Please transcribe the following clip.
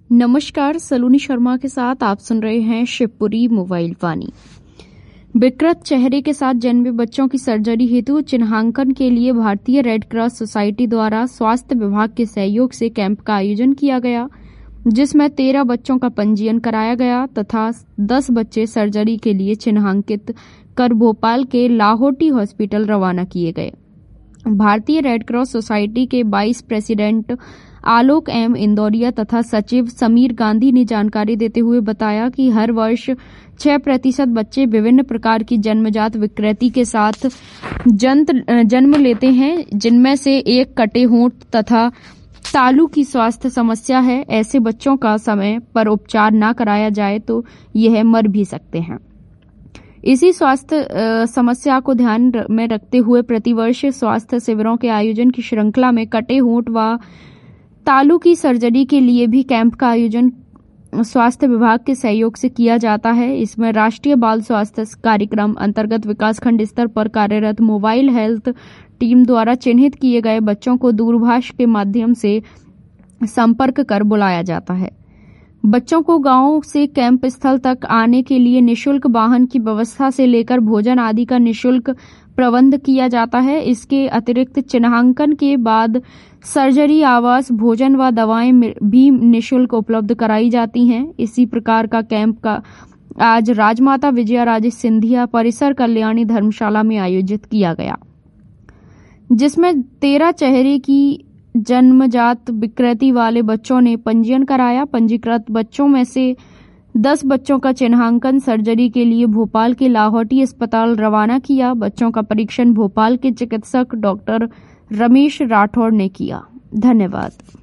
नमस्कार, सलोनी शर्मा के साथ आप सुन रहे हैं शिवपुरी मोबाइल वाणी। विकृत चेहरे के साथ जन्मे बच्चों की सर्जरी हेतु चिन्हांकन के लिए भारतीय रेड क्रॉस सोसाइटी द्वारा स्वास्थ्य विभाग के सहयोग से कैंप का आयोजन किया गया, जिसमें 13 बच्चों का पंजीयन कराया गया तथा 10 बच्चे सर्जरी के लिए चिन्हांकित कर भोपाल के लाहोटी हॉस्पिटल रवाना किए गए। भारतीय रेड क्रॉस सोसाइटी के vice president Alok M Indoria तथा सचिव समीर गांधी ने जानकारी देते हुए बताया कि हर वर्ष 6% बच्चे विभिन्न प्रकार की जन्मजात विकृति के साथ जन्म लेते हैं, जिनमें से एक कटे होंठ तथा तालू की स्वास्थ्य समस्या है। ऐसे बच्चों का समय पर उपचार न कराया जाए तो यह मर भी सकते हैं। इसी स्वास्थ्य समस्या को ध्यान में रखते हुए प्रतिवर्ष स्वास्थ्य शिविरों के आयोजन की श्रृंखला में कटे होंठ व तालू की सर्जरी के लिए भी कैंप का आयोजन स्वास्थ्य विभाग के सहयोग से किया जाता है। इसमें राष्ट्रीय बाल स्वास्थ्य कार्यक्रम अंतर्गत विकासखंड स्तर पर कार्यरत मोबाइल हेल्थ टीम द्वारा चिन्हित किए गए बच्चों को दूरभाष के माध्यम से संपर्क कर बुलाया जाता है। बच्चों को गांव से कैंप स्थल तक आने के लिए निःशुल्क वाहन की व्यवस्था से लेकर भोजन आदि का निःशुल्क प्रबंध किया जाता है। इसके अतिरिक्त चिन्हांकन के बाद सर्जरी, आवास, भोजन व दवाएं भी निःशुल्क उपलब्ध कराई जाती हैं। इसी प्रकार का कैंप का आज राजमाता विजया राजे सिंधिया परिसर कल्याणी धर्मशाला में आयोजित किया गया, जिसमें 13 चेहरे की जन्मजात विकृति वाले बच्चों ने पंजीयन कराया। पंजीकृत बच्चों में से 10 बच्चों का चिन्हांकन सर्जरी के लिए भोपाल के लाहौटी अस्पताल रवाना किया। बच्चों का परीक्षण भोपाल के चिकित्सक डॉक्टर रमेश राठौड़ ने किया। धन्यवाद।